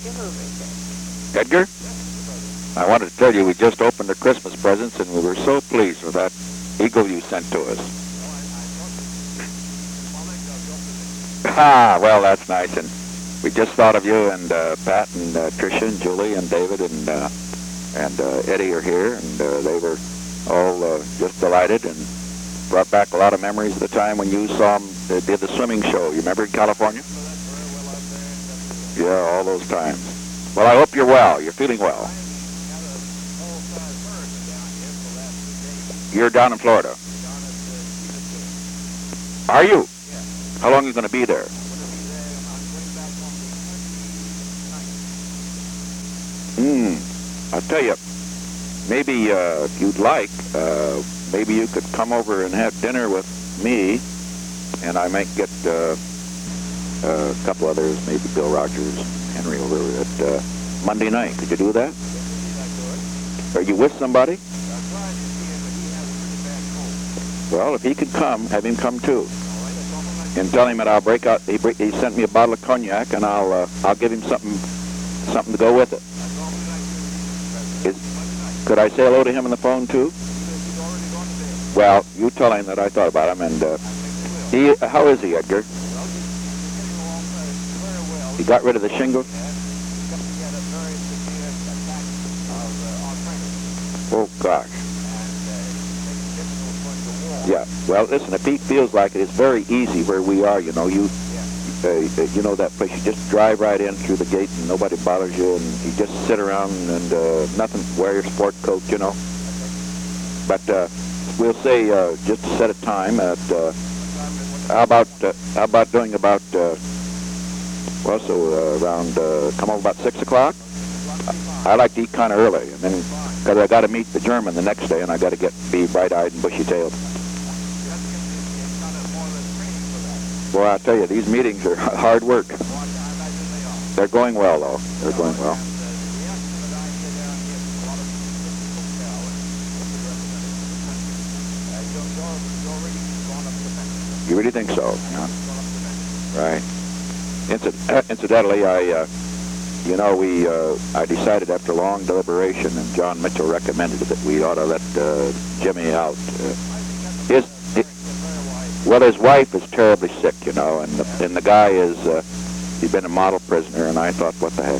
Edgar? I wanted to tell you we just opened the Christmas presents and we were so pleased with that eagle you sent to us. Ah, well, that's nice. And we just thought of you, and Pat and Tricia and Julie and David and Eddie are here, and they were all just delighted and brought back a lot of memories of the time when you saw them did the swimming show. You remember in California? Yeah, all those times. Well, I hope you're well. You're feeling well. You're down in Florida. Are you? How long are you going to be there? I'll tell you, maybe if you'd like, maybe you could come over and have dinner with me, and I might get a couple others, maybe Bill Rogers, Henry over at Monday night. Could you do that? Are you with somebody? Well, if he could come, have him come too. And tell him that I'll break out. He sent me a bottle of cognac, and I'll give him something to go with it. Could I say hello to him on the phone too? Well, you tell him that I thought about him, and how is he, Edgar? He got rid of the shingles? Oh gosh. Yeah. Well, listen, if he feels like it, it's very easy where we are. You know, you know that place. You just drive right in through the gate, and nobody bothers you, and you just sit around and nothing. Wear your sport coat, you know. But we'll say just to set a time at how about doing about around come over about 6 o'clock. I like to eat kind of early, and then because I got to meet the German the next day, and I got to be bright-eyed and bushy-tailed. Well, I'll tell you, these meetings are hard work. They're going well, though. They're going well. You really think so? Yeah. Right. Incidentally, I decided after long deliberation, and John Mitchell recommended that we ought to let Jimmy out. Well, his wife is terribly sick, you know, and the guy is, he's been a model prisoner, and I thought, what the heck?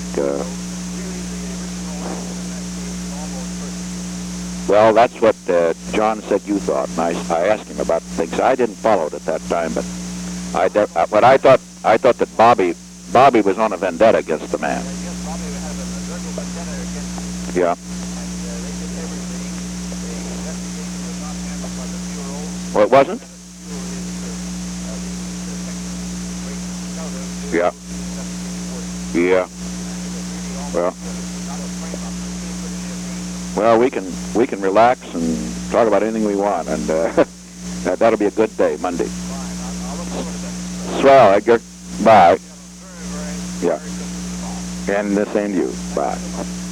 Well, that's what John said you thought, and I asked him about things. I didn't follow it at that time, but I thought that Bobby was on a vendetta against the man. Yeah. Well, it wasn't? Yeah. Yeah. Well, we can relax and talk about anything we want, and that'll be a good day, Monday. Swell, Edgar. Bye. Yeah. And the same to you. Bye.